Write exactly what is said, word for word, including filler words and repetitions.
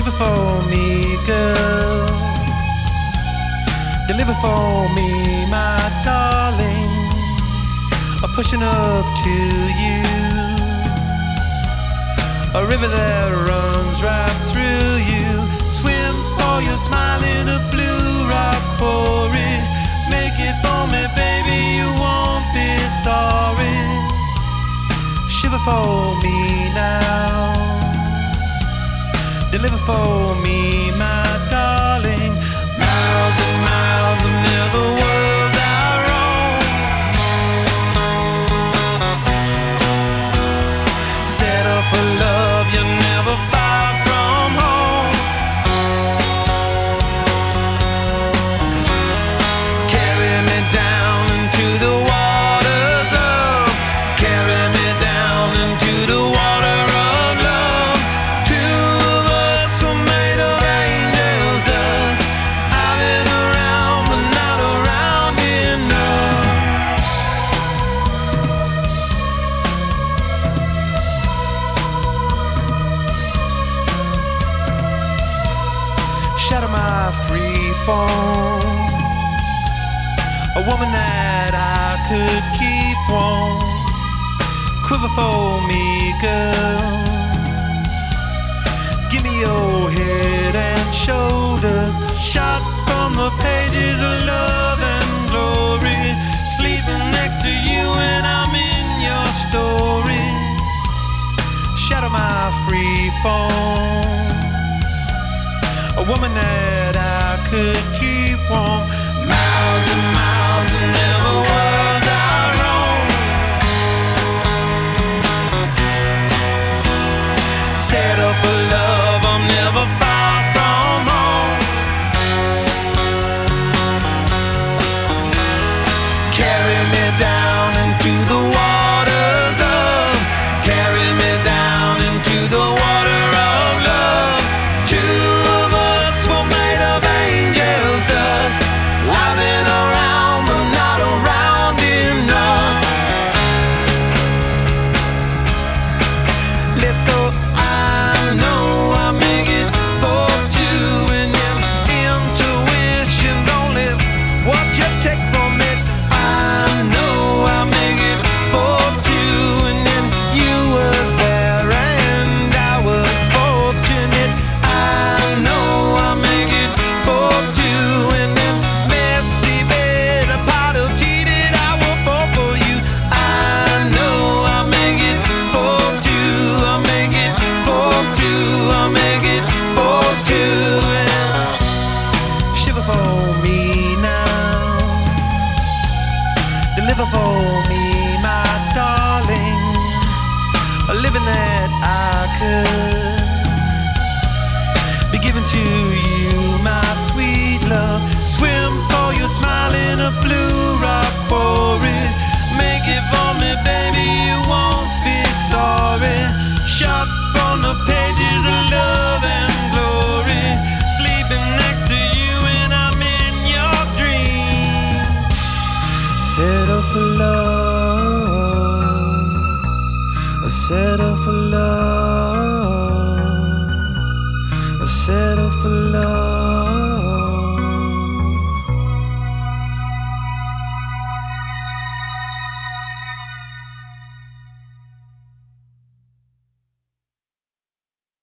Shiver for me, girl. Deliver for me, my darling. I'm pushing up to you. A river that runs right through you. Swim for your smile in a blue rock quarry. Make it for me, baby, you won't be sorry. Shiver for me now. Deliver for me, my darling. Miles and miles of never worlds I roam. Settle for love, you're never far from home. Carry me down into the waters of, carry me down into the water of love. Two of us were made of angels' dust. I've been around but not around enough. Shadow my free fall, a woman that I could keep warm. Quiver for me, girl. Give me your head and shoulders, shot from the pages of love and glory. Sleeping next to you when I'm in your story. Shadow my free fall, a woman that I could keep warm. Miles and miles and never worlds I roam. Settle for love, I'm never far from home. Carry me down into the waters of, carry me down into the water of love. Two of us were made of angels' dust. I've been around but not around enough. Let's go. I know I make it for two, and your intuition's only what you take from it. I know I make it for two, and then you were there and I was fortunate. I know I make it for two, and then messy bed, a pot of cheated, I will fall for you. I know I make it for two, I make it for two, I make it for two. Shiver for me now. Deliver for me, my darling. A living that I could be given to you, my sweet love. Swim for your smile in a blue rock quarry. Make it for me, baby, you won't be sorry. Shot from the pages of love and glory. Sleeping next to you when I'm in your dreams. Settle for love, settle for love, settle for love.